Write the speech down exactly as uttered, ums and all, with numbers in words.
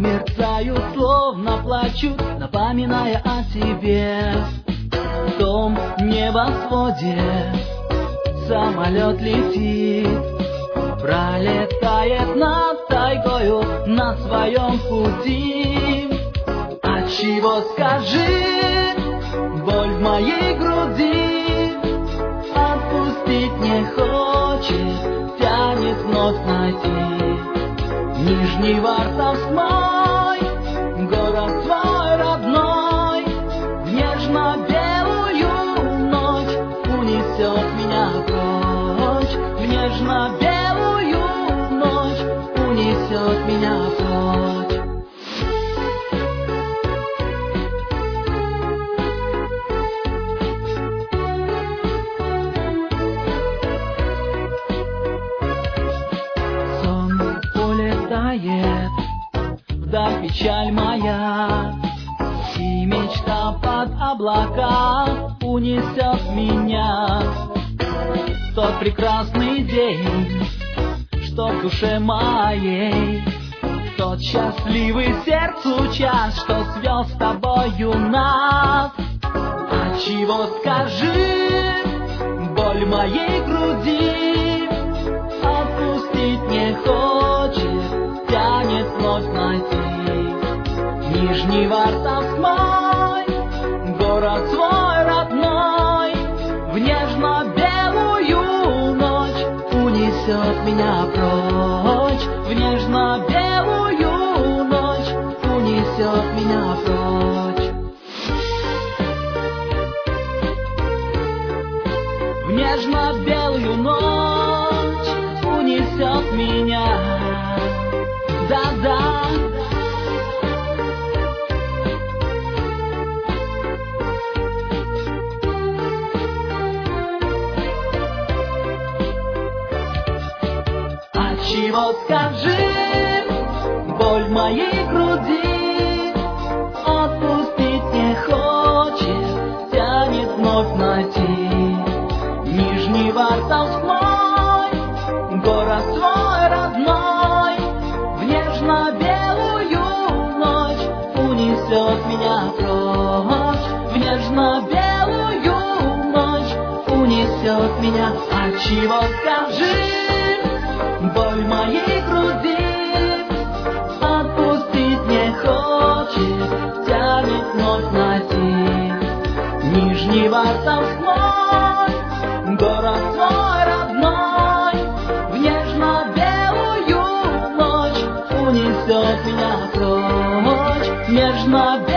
мерцают, словно плачут, напоминая о себе. В том небосводе самолет летит, пролетает над тайгою на своем пути. Отчего, скажи, боль в моей груди отпустить не хочет, тянет вновь найти. Нижний Вартовск мой, город свой родной, в нежно-белую ночь унесет меня прочь, в нежно-белую ночь унесет меня прочь. Сон улетает, вдаль печаль моя, и мечта под облака унесет меня. Тот прекрасный день, что в душе моей, тот счастливый сердцу час, что свел с тобою нас. Отчего, скажи, боль моей груди отпустить не хочет, тянет вновь найти. Нижний Вартовск мой, город свой родной, в нежно-белую ночь унесет меня прочь, в нежно-белую ночь унесет меня прочь. В нежно-белую ночь унесет меня, да-да. Отчего, скажи, боль в моей груди отпустить не хочет, тянет вновь найти. Нижний Вартовск мой, город свой родной, в нежно-белую ночь унесет меня прочь, в нежно-белую ночь унесет меня. Отчего, скажи, боль моей груди отпустить не хочет, тянет вновь найти. Нижний Вартовск мой, город свой родной, в нежно-белую ночь унесет меня прочь, нежно-белую